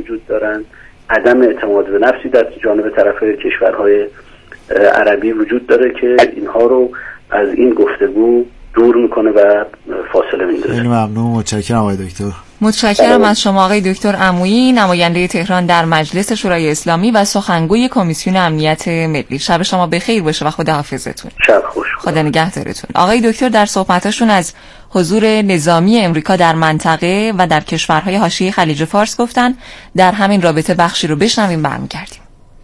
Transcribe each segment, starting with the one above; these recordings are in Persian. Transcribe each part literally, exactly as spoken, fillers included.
وجود دارن، عدم اعتماد به نفسی در جانب طرف کشورهای عربی وجود داره که اینها رو از این گفتگو دور میکنه و فاصله میندازه. خیلی ممنون، متشکرم آقای دکتر. متشکرم از شما آقای دکتر عمویی، نماینده تهران در مجلس شورای اسلامی و سخنگوی کمیسیون امنیت ملی. شب شما بخیر باشه و خداحافظتون. شب خوش. خدا نگهدارتون. آقای دکتر در صحبتاشون از حضور نظامی امریکا در منطقه و در کشورهای حاشیه خلیج فارس گفتن. در همین رابطه بخشی رو بشنویم برمیگردیم.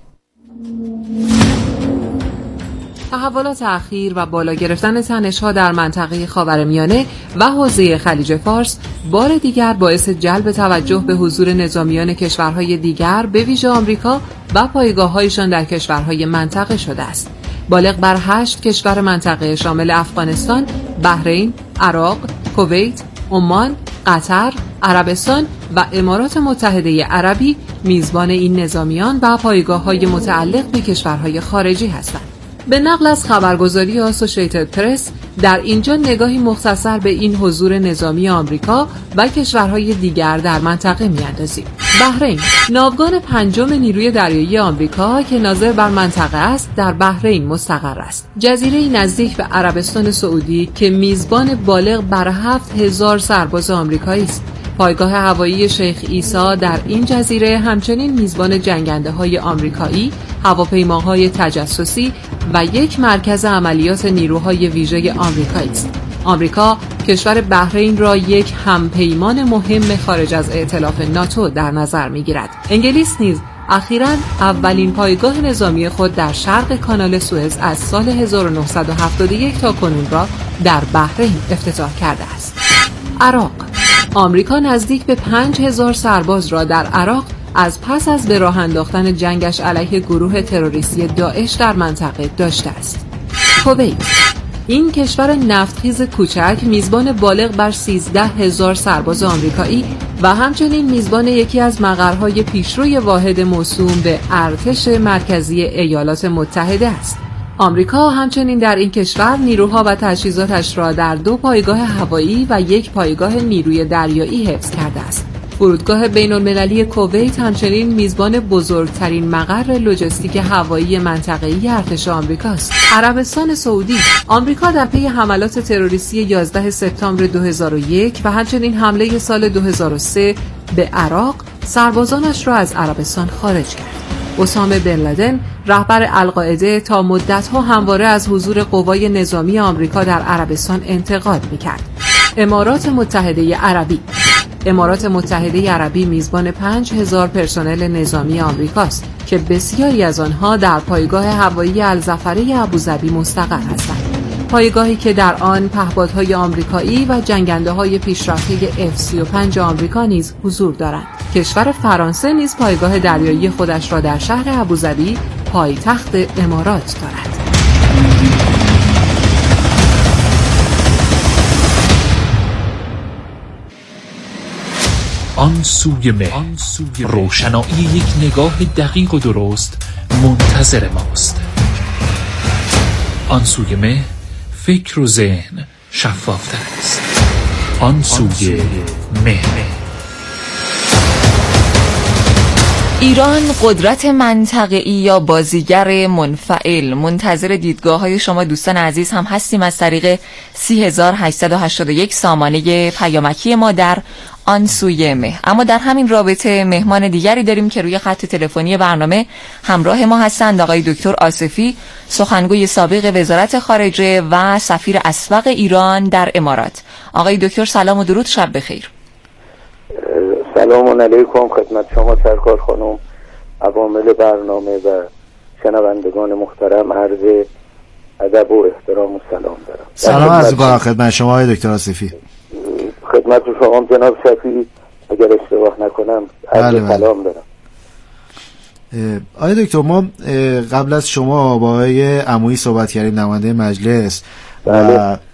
تحولات اخیر و بالا گرفتن تنش‌ها در منطقه خاورمیانه و حوزه خلیج فارس بار دیگر باعث جلب توجه به حضور نظامیان کشورهای دیگر به ویژه آمریکا و پایگاه‌هایشان در کشورهای منطقه شده است. بالغ بر هشت کشور منطقه شامل افغانستان، بحرین، عراق، کویت، عمان، قطر، عربستان و امارات متحده عربی میزبان این نظامیان و پایگاه‌های متعلق به کشورهای خارجی هستند. به نقل از خبرگزاری آسوشیتد پرس در اینجا نگاهی مختصر به این حضور نظامی آمریکا و کشورهای دیگر در منطقه می‌اندازیم. بحرین، ناوگان پنجم نیروی دریایی آمریکا که ناظر بر منطقه است، در بحرین مستقر است. جزیره‌ای نزدیک به عربستان سعودی که میزبان بالغ بر هفت هزار سرباز آمریکایی است. پایگاه هوایی شیخ عیسی در این جزیره همچنین میزبان جنگنده‌های آمریکایی، هواپیماهای تجسسی و یک مرکز عملیات نیروهای ویژه آمریکایی است. آمریکا کشور بحرین را یک همپیمان مهم خارج از ائتلاف ناتو در نظر می‌گیرد. انگلیس نیز اخیراً اولین پایگاه نظامی خود در شرق کانال سوئز از سال هزار و نهصد و هفتاد و یک تا کنون را در بحرین افتتاح کرده است. عراق، آمریکا نزدیک به پنج هزار سرباز را در عراق از پس از به راه انداختن جنگش علیه گروه تروریستی داعش در منطقه داشته است. کویت، این کشور نفتخیز کوچک میزبان بالغ بر سیزده هزار سرباز آمریکایی و همچنین میزبان یکی از مقرهای پیشروی واحد موسوم به ارتش مرکزی ایالات متحده است. آمریکا همچنین در این کشور نیروها و تجهیزاتش را در دو پایگاه هوایی و یک پایگاه نیروی دریایی حفظ کرده است. فرودگاه بین‌المللی کویت همچنین میزبان بزرگترین مقر لوجستیک هوایی منطقه‌ای ارتش آمریکاست. عربستان سعودی، آمریکا در پی حملات تروریستی یازده سپتامبر دو هزار و یک و همچنین حمله سال دو هزار و سه به عراق سربازانش را از عربستان خارج کرد. اسامه بن لادن، رهبر القاعده، تا مدت‌ها همواره از حضور قوای نظامی آمریکا در عربستان انتقاد می‌کرد. امارات متحده عربی، امارات متحده عربی میزبان پنج هزار پرسنل نظامی آمریکاست که بسیاری از آنها در پایگاه هوایی الظفره ابوظبی مستقر هستند. پایگاهی که در آن پهپادهای آمریکایی و جنگنده‌های پیشرفته اف سی و پنج آمریکا نیز حضور دارند. کشور فرانسه نیز پایگاه دریایی خودش را در شهر ابوظبی، پایتخت امارات دارد. آن سوی مه، روشنایی یک نگاه دقیق و درست منتظر ماست. آن سوی مه، فکر و ذهن شفافتر است. آن سوی مه. ایران قدرت منطقه‌ای یا بازیگر منفعل؟ منتظر دیدگاه‌های شما دوستان عزیز هم هستیم از طریق سه هزار و هشتصد و هشتاد و یک سامانه پیامکی ما در آن سوی مه. اما در همین رابطه مهمان دیگری داریم که روی خط تلفنی برنامه همراه ما هستند. آقای دکتر آصفی، سخنگوی سابق وزارت خارجه و سفیر اسبق ایران در امارات. آقای دکتر سلام و درود، شب بخیر. سلام علیکم خدمت شما سرکار خانم، عوامل برنامه و شنوندگان محترم، عرض ادب و احترام و سلام دارم. سلام عرض می‌کنم خدمت شما آقای دکتر آصفی. خدمت شما جناب شفیعی، اگر اشتباه نکنم عرض سلام دارم. آقای دکتر، ما قبل از شما با آقای عمویی صحبت کردیم، نماینده مجلس، بله. و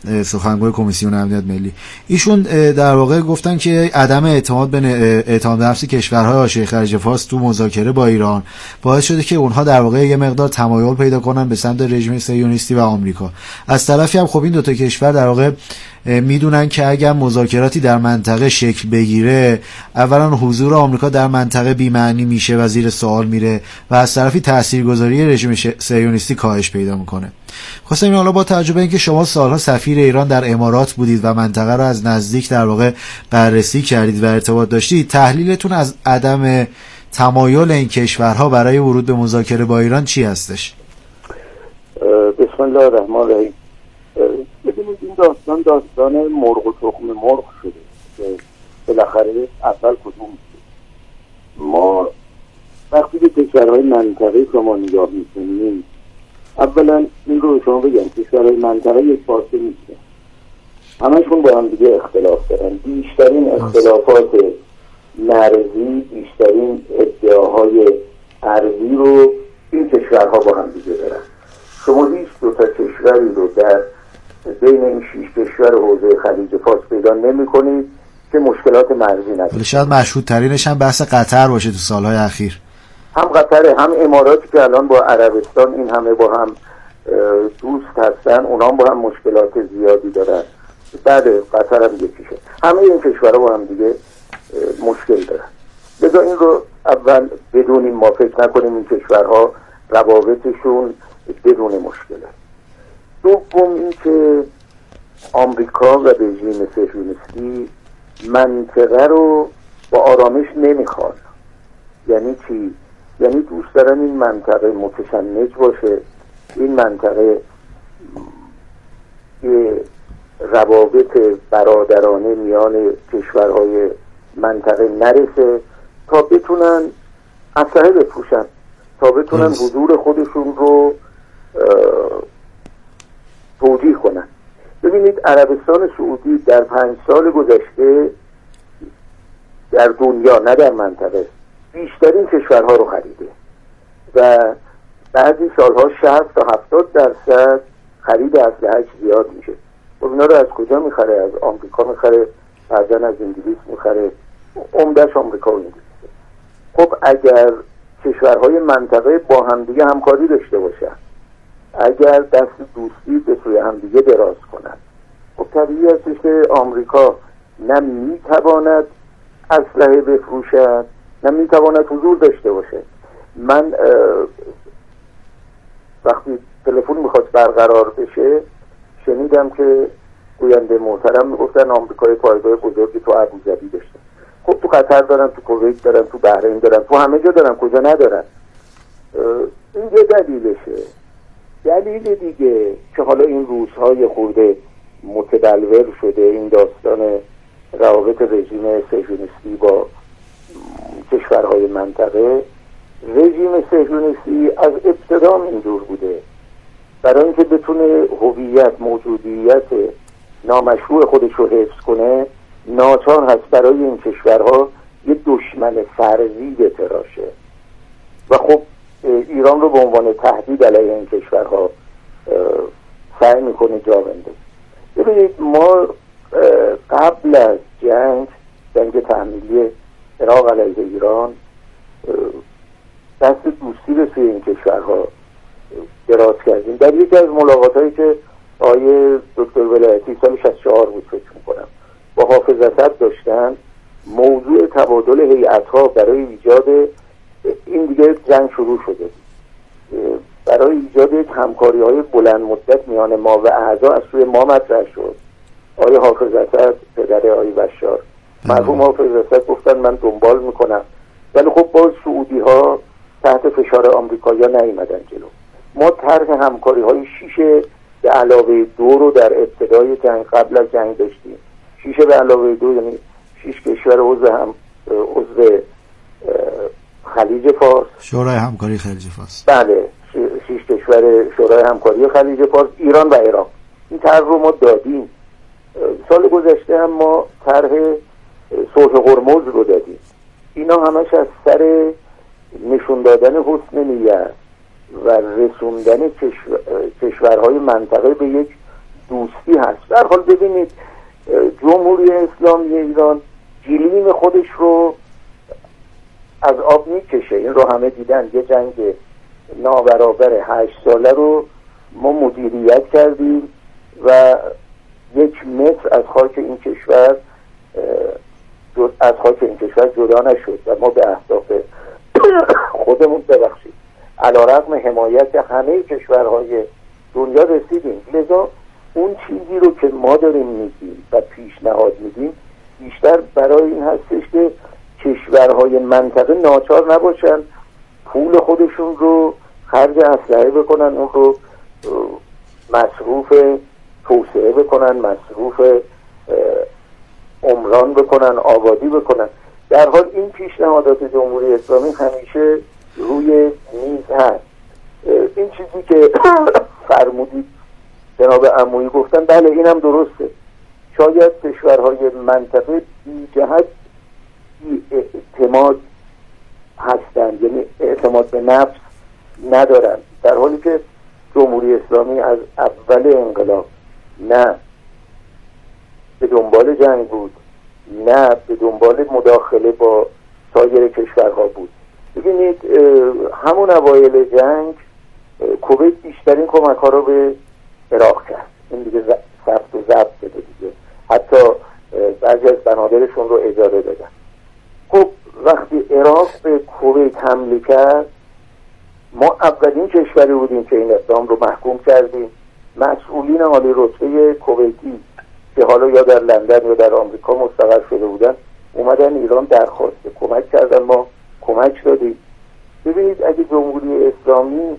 سخنگوی کمیسیون امنیت ملی. ایشون در واقع گفتن که عدم اعتماد بین اعتماد به نفس کشورهای حاشیه خلیج فارس تو مذاکره با ایران باعث شده که اونها در واقع یه مقدار تمایل پیدا کنن به سمت رژیم صهیونیستی و آمریکا. از طرفی هم خب این دو تا کشور در واقع میدونن که اگر مذاکراتی در منطقه شکل بگیره، اولا حضور آمریکا در منطقه بی‌معنی میشه و زیر سوال میره و از طرفی تاثیرگذاری رژیم صهیونیستی کاهش پیدا میکنه. خواستم این حالا با توجه به اینکه شما سالها سفیر ایران در امارات بودید و منطقه رو از نزدیک در واقع بررسی کردید و ارتباط داشتید، تحلیلتون از عدم تمایل این کشورها برای ورود به مذاکره با ایران چی هستش؟ بسم الله الرحمن الرحیم. ببینید این داستان داستان مرغ و تخم مرغ شده که بالاخره اول کدوم شد. ما وقتی به کشورهای منطقه شما نگاه میکنیم، اولا این رو شما بگم کشورهای منطقه یک پارچه نیستن، همشون با هم دیگه اختلاف دارن. بیشترین اختلافات مرزی، بیشترین ادعاهای ارضی رو این کشورها با هم دیگه دارن. شما هیچ دو تا کشوری رو در بین این شیش کشور حوزه خلیج فارس پیدا نمی کنید که مشکلات مرزی نداره. شاید مشهود ترینش هم بحث قطر باشه تو سالهای اخیر. هم قطر هم اماراتی که الان با عربستان این همه با هم دوست هستن، اونا هم با هم مشکلات زیادی دارن. بله قطر هم یکیشه. همه این کشورها با هم دیگه مشکل دارن. لذا این رو اول بدونیم، ما فکر نکنیم این کشورها روابطشون بدون مشکله. دوم این که آمریکا و رژیم صهیونیستی منطقه رو با آرامش نمیخوان. یعنی چی؟ یعنی دوست دارن این منطقه متشنج باشه، این منطقه یه روابط برادرانه میان کشورهای منطقه نرسه تا بتونن اسلحه بفروشن، تا بتونن حضور خودشون رو توجیه کنن. ببینید عربستان سعودی در پنج سال گذشته در دنیا، نه در منطقه، بیشترین کشورها رو خریده و بعضی سالها شصت تا هفتاد درصد خرید اسلحه زیاد میشه. خب اینا رو از کجا میخره؟ از آمریکا میخره، بعضا از انگلیس میخره، عمده‌اش آمریکا و انگلیس. خب اگر کشورهای منطقه با همدیگه همکاری داشته باشن، اگر دست دوستی به سوی همدیگه دراز کنن، خب طبیعی هستش که آمریکا نه میتواند اسلحه بفروشد نه میتواند حضور داشته باشه. من وقتی تلفن میخواست برقرار بشه شنیدم که گوینده محترم میگفتن آمریکای پایگاه بزرگی تو ابوظبی داشتن. خب تو قطر دارن، تو کویت دارن، تو بحرین دارن، تو همه جا دارن، کجا ندارن؟ این یه دلیلشه. دلیل دیگه که حالا این روزهای خورده متدلور شده، این داستان روابط رژیم صهیونیستی با کشورهای منطقه. رژیم صهیونیستی از ابتدا اینجور بوده، برای اینکه بتونه هویت، موجودیت نامشروع خودش رو حفظ کنه، ناچار هست برای این کشورها یه دشمن فرضی بتراشه و خب ایران رو به عنوان تهدید علیه این کشورها سعی میکنه جا بنده. ببینید ما قبل از جنگ جنگ تحمیلی عراق علیه ایران دست دوستی به سوی این کشورها دراز کردیم. در یکی از ملاقات‌هایی که آقای دکتر ولایتی سال شصت و چهار بود فکر می‌کنم با حافظ اسد داشتن، موضوع تبادل هیئت‌ها برای ایجاد این دیگه جنگ شروع شده، برای ایجاد یک همکاری‌های بلند مدت میان ما و اعضا از سوی ما مطرح شد. آقای حافظ اسد پدر آقای بشار، مرحوم حافظ اسد گفتن من دنبال میکنم، ولی خب باز سعودی ها تحت فشار آمریکایی‌ها نیامدن جلو. ما طرح همکاری‌های شیشه به علاوه دو رو در ابتدای جنگ قبل از جنگ داشتیم. شیشه به علاوه دو یعنی شش کشور عضو هم عضو خلیج فارس، شورای همکاری خلیج فارس. بله، شش کشور شورای همکاری خلیج فارس، ایران و عراق. این طرح رو ما دادیم. سال گذشته هم ما طرح صلح هرمز رو دادیم. اینا همش از سر نشون دادن حسن نیت و رسوندن کشور، کشورهای منطقه به یک دوستی هست. در حال ببینید جمهوری اسلامی ایران گلیم خودش رو از آب میکشه، این رو همه دیدن. یه جنگ نابرابر هشت ساله رو ما مدیریت کردیم و یک متر از خاک این کشور از خاک این کشور جدا نشد و ما به اهداف خودمون ببخشید علیرغم حمایت همه کشورهای دنیا رسیدیم. لذا اون چیزی رو که ما داریم میگیم و پیشنهاد میدیم بیشتر برای این هستش که کشورهای منطقه ناچار نباشن پول خودشون رو خرج اسلحه بکنن، اون رو مصروف توسعه بکنن، مصروف عمران بکنن، آبادی بکنن. در حال این پیشنهادات جمهوری اسلامی همیشه روی میز هست. این چیزی که فرمودید جناب عمویی گفتن، بله اینم درسته. شاید کشورهای منطقه بی جهت بی اعتماد هستند، یعنی اعتماد به نفس ندارن، در حالی که جمهوری اسلامی از اول انقلاب نه به دنبال جنگ بود، نه به دنبال مداخله با سایر کشورها بود. ببینید همون اوایل جنگ کویت بیشترین کمک ها رو به عراق کرد، این دیگه ثبت و ضبط شده دیگه، حتی بعضی از بنادرشون رو اجاره دادن. خب وقتی عراق به کویت حمله کرد، ما اولین کشوری بودیم که این اقدام رو محکوم کردیم. مسئولین عالی رتبه کویتی که حالا یا در لندن یا در آمریکا مستقر شده بودن اومدن ایران درخواست کمک کردن، ما کمک دادیم. ببینید اگه جمهوری اسلامی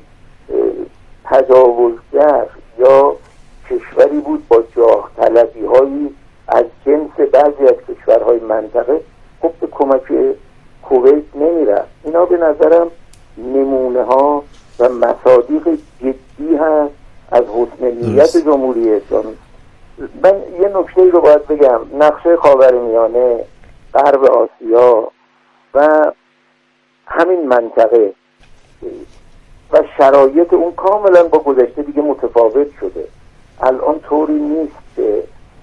تجاوزگر یا کشوری بود با جاه طلبی هایی از جنس بعضی از کشورهای منطقه، خب به کمک کویت نمیرفت. اینا به نظرم نمونه ها و مصادیق جدی هست از حسن نیت جمهوری اسلامی. من یه نکته رو باید بگم، نقشه خاورمیانه، غرب آسیا و همین منطقه و شرایط اون کاملا با گذشته دیگه متفاوت شده. الان طوری نیست که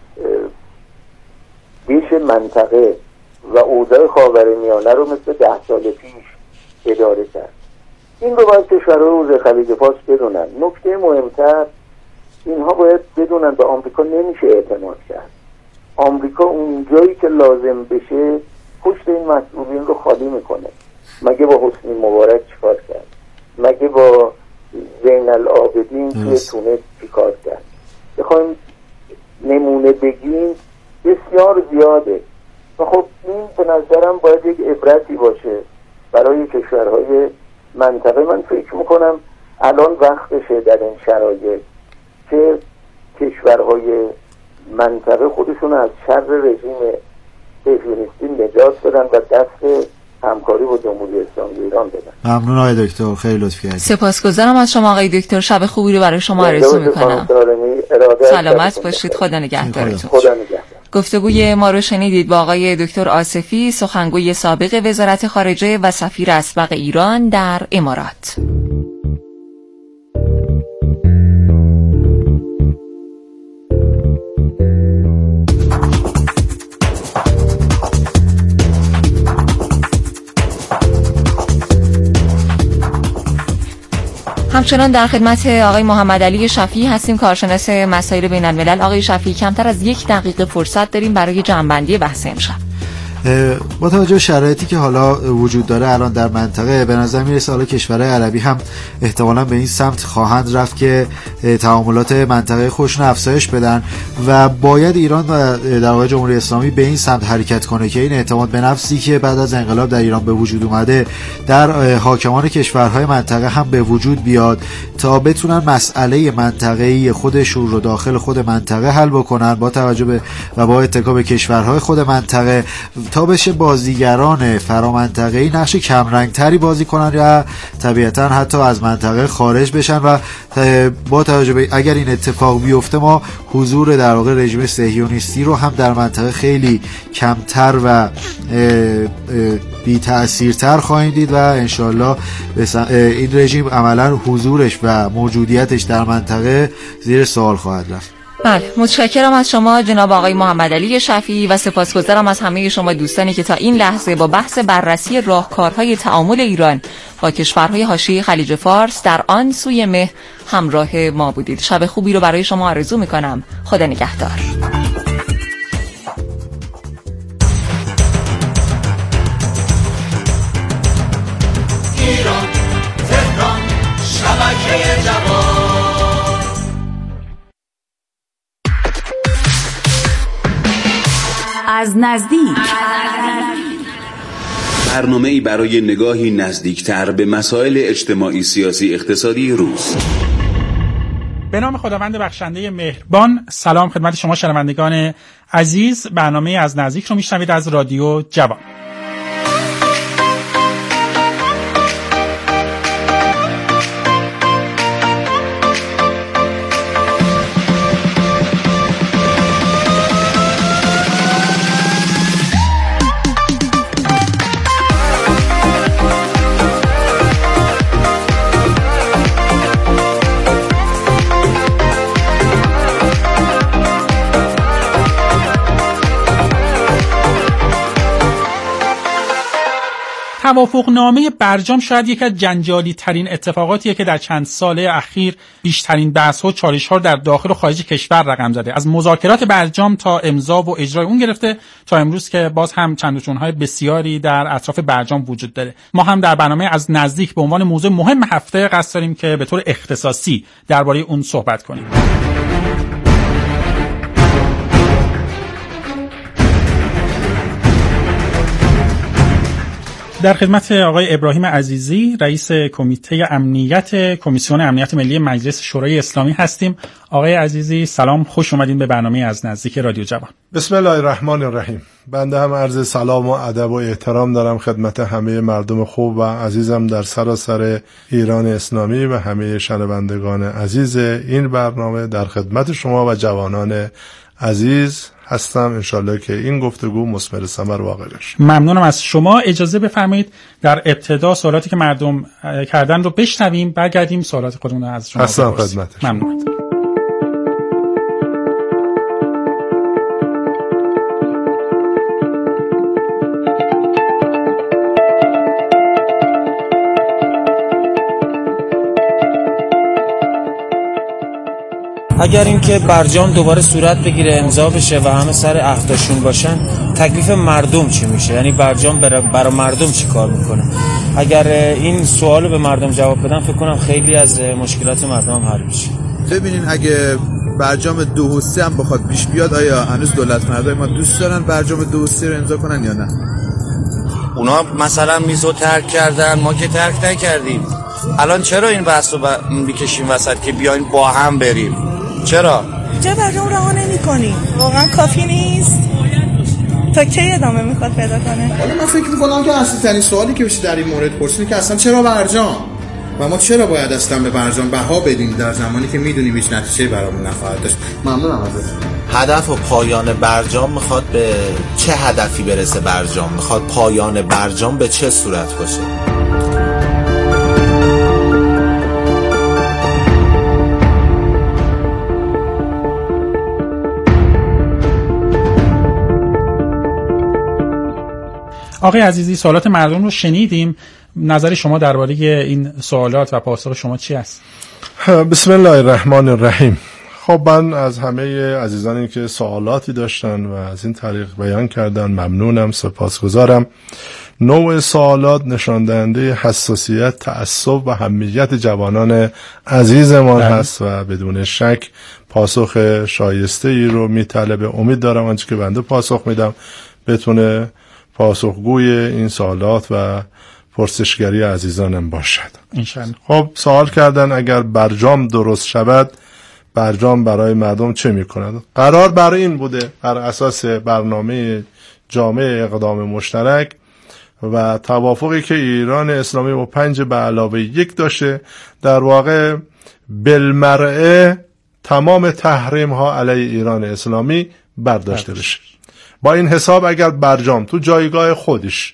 بیش منطقه و اوضاع خاورمیانه رو مثل ده سال پیش اداره کرد. این رو باید کشورهای حوزه خلیج فارس بدونن. نکته مهمتر، اینها باید بدونن به آمریکا نمیشه اعتماد کرد. آمریکا اون جایی که لازم بشه پشت این مسئولین رو خالی میکنه. مگه با حسنی مبارک چیکار کرد؟ مگه با زین العابدین توی تونس چیکار کرد؟ بخوایم نمونه بگیم بسیار زیاده و خب این به نظرم باید یک عبرتی باشه برای کشورهای منطقه. من فکر میکنم الان وقتشه در این شرایط که کشورهای منطقه خودشون از شر رژیم صهیونیستی نجات بدن و دست همکاری با جمهوری اسلامی ایران بدن. ممنون آقای دکتر، خیلی لطف کردید. سپاسگزارم از شما آقای دکتر، شب خوبی رو برای شما آرزو میکنم. سلامت باشید، خدا نگهدارتون. خدا نگهدار. گفتگوی ما رو شنیدید با آقای دکتر آصفی، سخنگوی سابق وزارت خارجه و سفیر اسبق ایران در امارات. همچنان در خدمت آقای محمد علی شفیعی هستیم، کارشناس مسائل بین الملل. آقای شفیعی، کمتر از یک دقیقه فرصت داریم برای جمع‌بندی بحث امشب. با توجه به شرایطی که حالا وجود داره الان در منطقه، به نظر میرسه حالا کشورهای عربی هم احتمالاً به این سمت خواهند رفت که تعاملات منطقه خودشون افزایش بدن و باید ایران و در واقع جمهوری اسلامی به این سمت حرکت کنه که این اعتماد به نفسی که بعد از انقلاب در ایران به وجود اومده در حاکمان کشورهای منطقه هم به وجود بیاد تا بتونن مسئله منطقه‌ای خودشون رو داخل خود منطقه حل بکنن با توجه به و با اتکا به کشورهای خود منطقه، تا بشه بازیگران فرامنطقه‌ای نقش کمرنگتری بازی کنن یا طبیعتا حتی از منطقه خارج بشن و با توجه به اگر این اتفاق بیفته ما حضور در واقع رژیم صهیونیستی رو هم در منطقه خیلی کمتر و بی تأثیرتر خواهیم دید و انشالله این رژیم عملا حضورش و موجودیتش در منطقه زیر سوال خواهد رفت. بله، متشکرم از شما جناب آقای محمد علی شفیعی و سپاسگزارم از همه شما دوستانی که تا این لحظه با بحث بررسی راهکارهای تعامل ایران با کشورهای حاشیه خلیج فارس در آن سوی مه همراه ما بودید. شب خوبی رو برای شما آرزو میکنم. خدا نگهدار. ایران، تهران، شبکه جوان. از نزدیک برنامه‌ای برای نگاهی نزدیکتر به مسائل اجتماعی، سیاسی، اقتصادی روز. به نام خداوند بخشنده مهربان. سلام خدمت شما شنوندگان عزیز. برنامه از نزدیک رو میشنوید از رادیو جوان. توافقنامه برجام شاید یکی از جنجالی ترین اتفاقاتیه که در چند ساله اخیر بیشترین بحث‌ها و چالش‌ها در داخل و خارج کشور رقم زده. از مذاکرات برجام تا امضا و اجرای اون گرفته تا امروز که باز هم چند و چون‌های بسیاری در اطراف برجام وجود داره. ما هم در برنامه از نزدیک به عنوان موضوع مهم هفته قصد داریم که به طور اختصاصی درباره اون صحبت کنیم. در خدمت آقای ابراهیم عزیزی، رئیس کمیته امنیت کمیسیون امنیت ملی مجلس شورای اسلامی هستیم. آقای عزیزی سلام، خوش اومدین به برنامه از نزدیک رادیو جوان. بسم الله الرحمن الرحیم. بنده هم عرض سلام و ادب و احترام دارم خدمت همه مردم خوب و عزیزم در سراسر ایران اسلامی و همه شنوندگان عزیز این برنامه. در خدمت شما و جوانان عزیز هستم. انشالله که این گفتگو مثمر ثمر واقع بشه. ممنونم از شما. اجازه بفرمایید در ابتدا سوالاتی که مردم کردن رو بشنویم، برگردیم سوالات خودمون از شما هستم خدمتش. ممنونم. اگر اینکه برجام دوباره صورت بگیره، امضا بشه و همه سر عهدشون باشن، تکلیف مردم چی میشه؟ یعنی برجام برای مردم چی کار میکنه؟ اگر این سوالو به مردم جواب بدن فکر کنم خیلی از مشکلات مردم هم حل میشه. ببینین اگه برجام دو و سه هم بخواد پیش بیاد، آیا هنوز دولت مردای ما دوست دارن برجام دو و سه رو امضا کنن یا نه؟ اونا مثلا میزو ترک کردن، ما که ترک نکردیم. الان چرا این بحثو بکشیم وسط که بیاین با هم بریم؟ چرا؟ چرا برجام رها نمی‌کنی؟ واقعا کافی نیست؟ تا کی ادامه میخواد پیدا کنه؟ حالا من فکر می‌کنم که اصلی ترین سوالی که بشه در این مورد پرسید که اصلا چرا برجام؟ و ما چرا باید اصلا به برجام بها بدیم در زمانی که میدونیم هیچ نتیجه‌ای برامون نخواهد داشت؟ ممنونم ازت. هدف و پایان برجام میخواد به چه هدفی برسه؟ برجام میخواد پایان برجام به چه صورت باشه؟ آقای عزیزی سوالات مردم رو شنیدیم. نظر شما درباره این سوالات و پاسخ شما چی است؟ بسم الله الرحمن الرحیم. خب من از همه عزیزانی که سوالاتی داشتن و از این طریق بیان کردن ممنونم، سپاسگزارم. نوع سوالات نشان دهنده حساسیت، تعصب و همیت جوانان عزیزمان هست و بدون شک پاسخ شایسته ای رو میطلبه. امید دارم آنچه که بنده پاسخ میدم بتونه پاسخگوی این سوالات و پرسشگری عزیزانم باشد انشالله. خب سوال کردن اگر برجام درست شود برجام برای مردم چه میکند؟ قرار برای این بوده بر اساس برنامه جامع اقدام مشترک و توافقی که ایران اسلامی با پنج به علاوه یک داشته، در واقع بالمرء تمام تحریم ها علیه ایران اسلامی برداشته بشه. با این حساب اگر برجام تو جایگاه خودش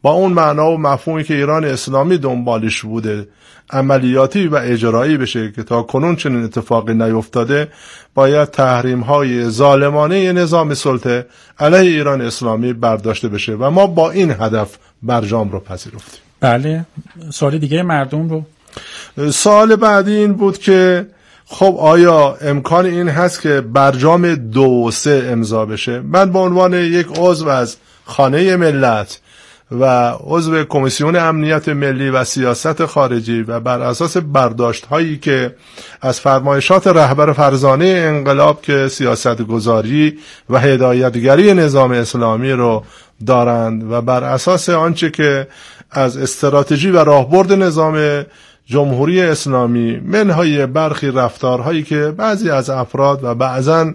با اون معنا و مفهومی که ایران اسلامی دنبالش بوده عملیاتی و اجرایی بشه که تا کنون چنین اتفاقی نیفتاده، باید تحریم های ظالمانه نظام سلطه علیه ایران اسلامی برداشته بشه و ما با این هدف برجام رو پذیرفتیم. بله. سوال دیگه مردم رو. سوال بعدی این بود که خب آیا امکان این هست که برجام دو و سه امضا بشه؟ من به عنوان یک عضو از خانه ملت و عضو کمیسیون امنیت ملی و سیاست خارجی و بر اساس برداشت هایی که از فرمایشات رهبر فرزانه انقلاب که سیاست گذاری و هدایتگری نظام اسلامی رو دارند و بر اساس آنچه که از استراتژی و راهبرد نظام جمهوری اسلامی منهای برخی رفتارهایی که بعضی از افراد و بعضا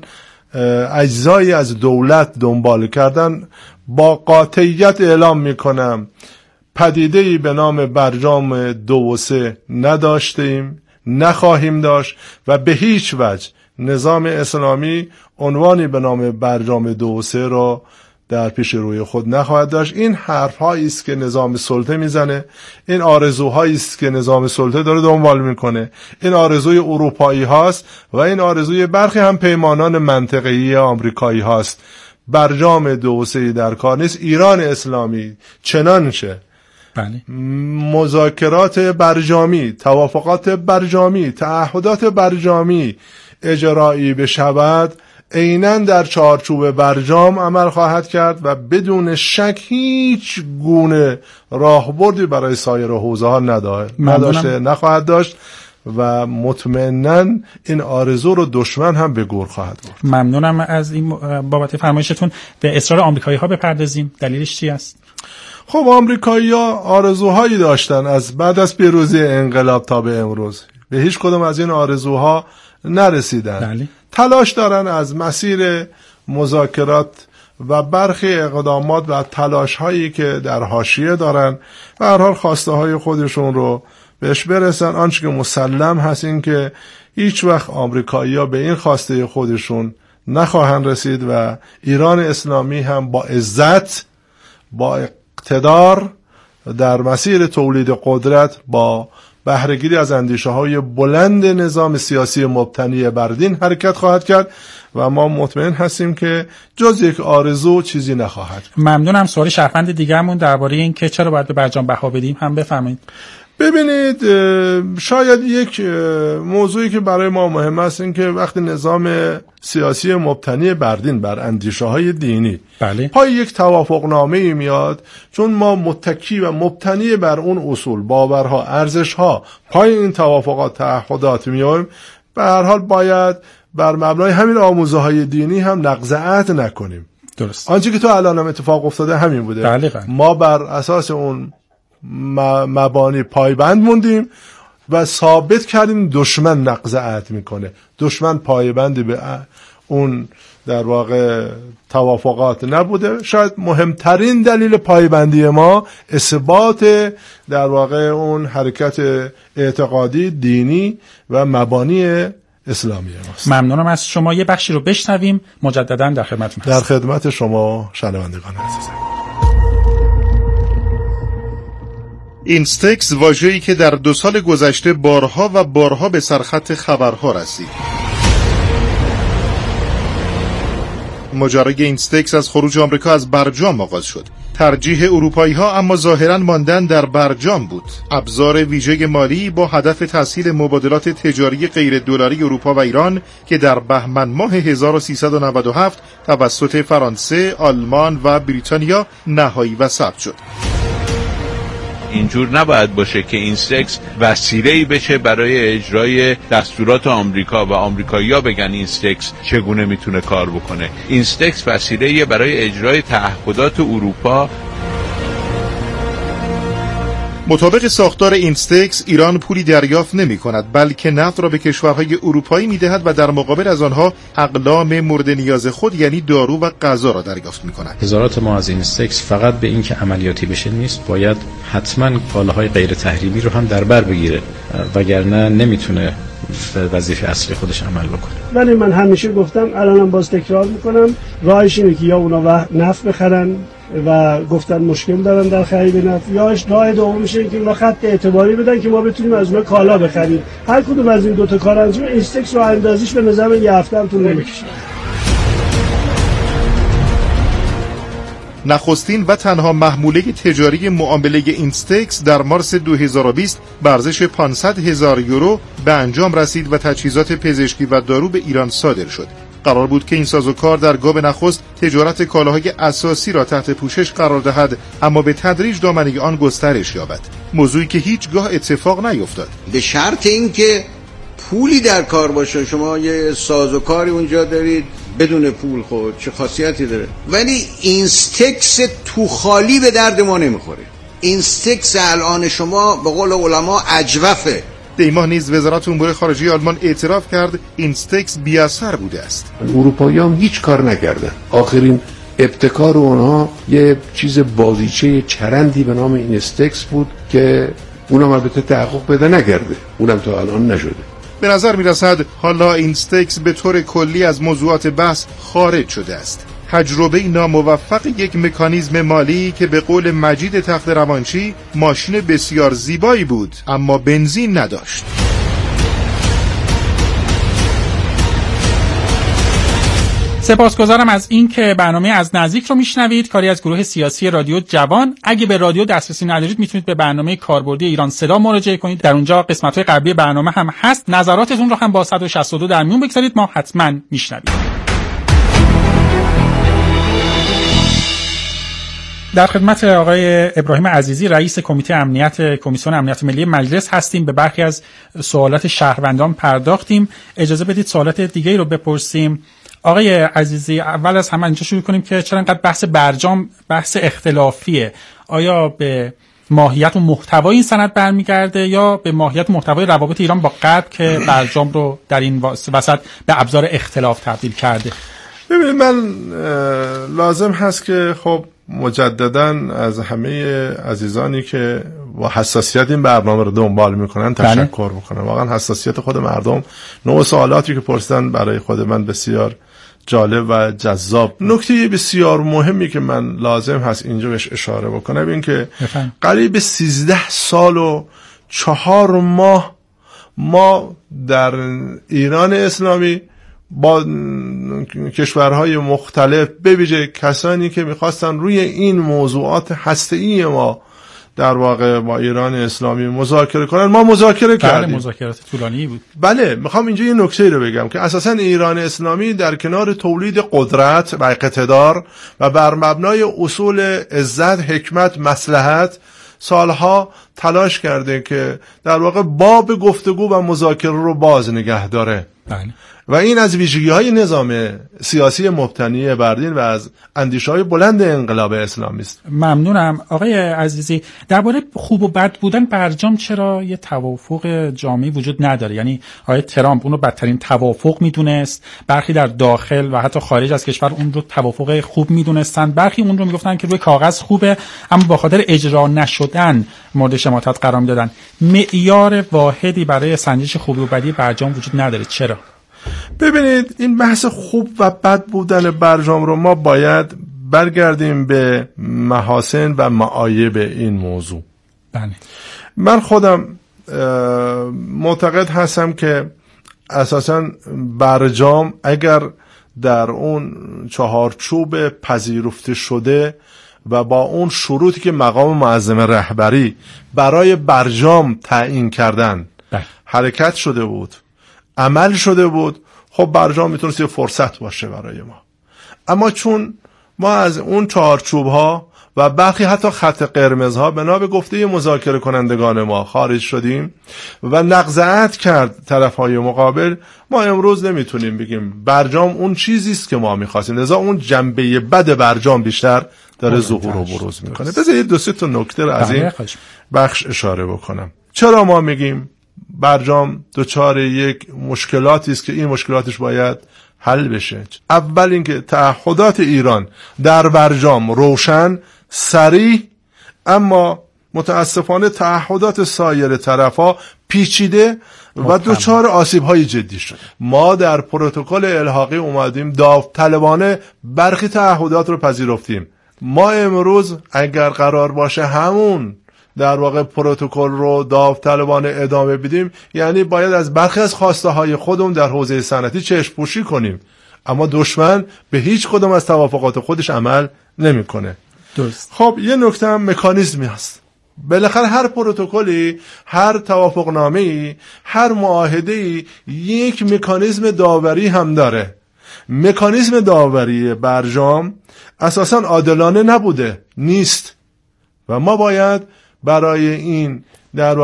اجزایی از دولت دنبال کردن، با قاطعیت اعلام میکنم پدیده‌ای به نام برجام دو و سه نداشتیم، نخواهیم داشت و به هیچ وجه نظام اسلامی عنوانی به نام برجام دو و سه را در پیش روی خود نخواهد داشت. این حرف‌هایی است که نظام سلطه میزنه، این آرزوهایی است که نظام سلطه داره دنبال میکنه، این آرزوی اروپایی هاست و این آرزوی برخی هم پیمانان منطقه‌ای آمریکایی هاست. برجام دو و سه در کار نیست. ایران اسلامی چنانچه بله. مذاکرات برجامی، توافقات برجامی، تعهدات برجامی اجرایی بشود، عیناً در چارچوب برجام عمل خواهد کرد و بدون شک هیچ گونه راهبردی برای سایر حوزه ها نداشته نخواهد داشت و مطمئناً این آرزو رو دشمن هم به گور خواهد برد. ممنونم از این بابت فرمایشتون. به اصرار آمریکایی ها بپردازیم. دلیلش چی است؟ خب آمریکایی ها آرزوهایی داشتن از بعد از پیروزی انقلاب تا به امروز، به هیچ کدوم از این آرزوها نرسیدن. بله. تلاش دارن از مسیر مذاکرات و برخی اقدامات و تلاش هایی که در حاشیه دارن به هر حال خواسته های خودشون رو بهش برسن. آنچه که مسلم هست این که هیچ وقت آمریکایی‌ها به این خواسته خودشون نخواهند رسید و ایران اسلامی هم با عزت، با اقتدار در مسیر تولید قدرت، با بهره‌گیری از اندیشه‌های بلند نظام سیاسی مبتنی بر دین حرکت خواهد کرد و ما مطمئن هستیم که جز یک آرزو چیزی نخواهد. ممنونم. سوال شهروند دیگه‌مون درباره این که چرا باید به برجام بها بدیم هم بفرمایید. ببینید، شاید یک موضوعی که برای ما مهم است این که وقتی نظام سیاسی مبتنی بر دین، بر اندیشه‌های دینی، بله. پای یک توافقنامه‌ای میاد، چون ما متکی و مبتنی بر اون اصول، باورها، ارزش‌ها پای این توافقات، تعهدات میایم، به هر حال باید بر مبنای همین آموزه‌های دینی هم نقض عهد نکنیم. درست. آنچه که تو الان هم اتفاق افتاده همین بوده. بله بله. ما بر اساس اون مبانی پایبند موندیم و ثابت کردیم دشمن نقض عهد میکنه، دشمن پایبندی به اون در واقع توافقات نبوده. شاید مهمترین دلیل پایبندی ما اثبات در واقع اون حرکت اعتقادی دینی و مبانی اسلامی ماست. ممنونم از شما. یه بخشی رو بشنویم، مجددا در خدمتتون هستم. در خدمت شما شنوندگان عزیزم. اینستکس واژه‌ای که در دو سال گذشته بارها و بارها به سرخط خبرها رسید. ماجرای اینستکس از خروج آمریکا از برجام آغاز شد. ترجیح اروپایی‌ها اما ظاهراً ماندن در برجام بود. ابزار ویژه مالی با هدف تسهیل مبادلات تجاری غیر دلاری اروپا و ایران که در بهمن ماه هزار و سیصد و نود و هفت توسط فرانسه، آلمان و بریتانیا نهایی و ثبت شد. اینجور نباید باشه که اینستکس وسیله‌ای بشه برای اجرای دستورات آمریکا و آمریکایی‌ها بگن اینستکس چگونه میتونه کار بکنه. اینستکس وسیله‌ای برای اجرای تعهدات اروپا. مطابق ساختار اینستکس ایران پولی دریافت نمی کند، بلکه نفت را به کشورهای اروپایی می دهد و در مقابل از آنها اقلام مورد نیاز خود یعنی دارو و غذا را دریافت می کند. نظارت ما از اینستکس فقط به این که عملیاتی بشه نیست، باید حتما کالاهای غیر تحریمی رو هم در بر بگیره، وگرنه نمیتونه به وظیفه اصلی خودش عمل بکنه. ولی من همیشه گفتم، الانم باز تکرار میکنم، راهش اینه که یا اونا نفت بخرن و گفتن مشکل دارن در خرید نفت، یا راه دوم میشه که اونا خط اعتباری بدن که ما بتونیم از اونا کالا بخریم. هر کدوم از این دو تا کار انجام اینستکس رو اندازیش به نظر یه هفته هم طول نمیکشه. نخستین و تنها محموله تجاری معامله اینستکس در مارس دو هزار و بیست به ارزش پانصد هزار یورو به انجام رسید و تجهیزات پزشکی و دارو به ایران صادر شد. قرار بود که این سازوکار در گام نخست تجارت کالاهای اساسی را تحت پوشش قرار دهد، اما به تدریج دامنه آن گسترش یابد، موضوعی که هیچگاه اتفاق نیفتاد. به شرط اینکه پولی در کار باشه. شما یه سازوکاری اونجا دارید بدون پول، خود چه خاصیتی داره؟ ولی اینستکس تو خالی به درد ما نمیخوره. اینستکس الان شما به قول علما اجوفه. دیما نیز وزارت امور خارجه آلمان اعتراف کرد اینستکس بی اثر بوده است. اروپایی هم هیچ کار نکردن. آخرین ابتکار اونها یه چیز بازیچه چرندی به نام اینستکس بود که اونم البته تحقق پیدا نکرده، اونم تا الان نشده. به نظر می رسد حالا اینستکس به طور کلی از موضوعات بحث خارج شده است. تجربه ناموفق یک مکانیزم مالی که به قول مجید تخت روانچی ماشین بسیار زیبایی بود اما بنزین نداشت. سپاسگزارم از این که برنامه از نزدیک رو میشنوید، کاری از گروه سیاسی رادیو جوان. اگه به رادیو دسترسی ندارید میتونید به برنامه کاربردی ایران صدا مراجعه کنید، در اونجا قسمت‌های قبلی برنامه هم هست. نظراتتون رو هم با صد و شصت و دو در میون بگذارید، ما حتما میشنویم. در خدمت آقای ابراهیم عزیزی، رئیس کمیته امنیت کمیسیون امنیت ملی مجلس هستیم. به برخی از سوالات شهروندان پرداختیم. اجازه بدید سوالات دیگه‌ای رو بپرسیم. آقای عزیزی، اول از همه اینجا شروع کنیم که چرا انقدر بحث برجام بحث اختلافیه؟ آیا به ماهیت و محتوای این سند برمیگرده یا به ماهیت و محتوای روابط ایران با غرب که برجام رو در این وسط به ابزار اختلاف تبدیل کرده؟ ببینید، من لازم هست که خب مجدداً از همه عزیزانی که با حساسیت این برنامه رو دنبال میکنن تشکر میکنم. واقعا حساسیت خود مردم، نوع سوالاتی که پرسیدن برای خود من بسیار جالب و جذاب. نکته بسیار مهمی که من لازم هست اینجا بهش اشاره بکنم این که قریب سیزده سال و چهار ماه ما در ایران اسلامی با کشورهای مختلف به ویژه کسانی که میخواستن روی این موضوعات هسته‌ای ما در واقع با ایران اسلامی مذاکره کنن، ما مذاکره کردیم. بله، مذاکرات طولانی بود. بله، میخوام اینجا یه نکته رو بگم که اساسا ایران اسلامی در کنار تولید قدرت و اقتدار و بر مبنای اصول عزت، حکمت، مصلحت سالها تلاش کرده که در واقع باب گفتگو و مذاکره رو باز نگه داره. بله. و این از ویژگی‌های نظام سیاسی مبتنی بر دین و از اندیشه‌های بلند انقلاب اسلامی است. ممنونم. آقای عزیزی، درباره خوب و بد بودن برجام چرا یه توافق جامعی وجود نداره؟ یعنی آقای ترامپ اون رو بدترین توافق میدونست، برخی در داخل و حتی خارج از کشور اون رو توافق خوب میدونستن، برخی اون رو میگفتن که روی کاغذ خوبه اما با خاطر اجرا نشدن مورد شماتت قرار میدادن. معیار واحدی برای سنجش خوبی و بدی برجام وجود نداره. چرا؟ ببینید، این بحث خوب و بد بودن برجام رو ما باید برگردیم به محاسن و معایب این موضوع. بله. من خودم معتقد هستم که اساساً برجام اگر در اون چهارچوب پذیرفته شده و با اون شروطی که مقام معظم رهبری برای برجام تعیین کردن بله. حرکت شده بود، عمل شده بود، خب برجام میتونست یه فرصت باشه برای ما. اما چون ما از اون چهارچوب ها و برخی حتی خط قرمز ها بنا به گفته مذاکره کنندگان ما خارج شدیم و نقض عهد کرد طرف های مقابل، ما امروز نمیتونیم بگیم برجام اون چیزی است که ما میخواستیم. لذا اون جنبه بد برجام بیشتر داره ظهور و بروز میکنه. بذارید دو سه تا نکته رو از این بخش اشاره بکنم. چرا ما میگیم برجام دوچار یک مشکلاتی است که این مشکلاتش باید حل بشه؟ اول اینکه تعهدات ایران در برجام روشن، صریح اما متاسفانه تعهدات سایر طرفا پیچیده و دچار آسیب‌های جدی شد. ما در پروتکل الحاقی اومدیم داوطلبانه برخی تعهدات رو پذیرفتیم. ما امروز اگر قرار باشه همون در واقع پروتکل رو داوطلبانه ادامه بدیم، یعنی باید از برخی از خواسته های خودمون در حوزه صنعتی چشم پوشی کنیم، اما دشمن به هیچ کدوم از توافقات خودش عمل نمیکنه. درست. خب یه نکته هم مکانیزمی هست. بالاخره هر پروتکلی، هر توافقنامه‌ای، هر معاهده‌ای یک مکانیزم داوری هم داره. مکانیزم داوری برجام اساساً عادلانه نبوده، نیست، و ما باید برای این در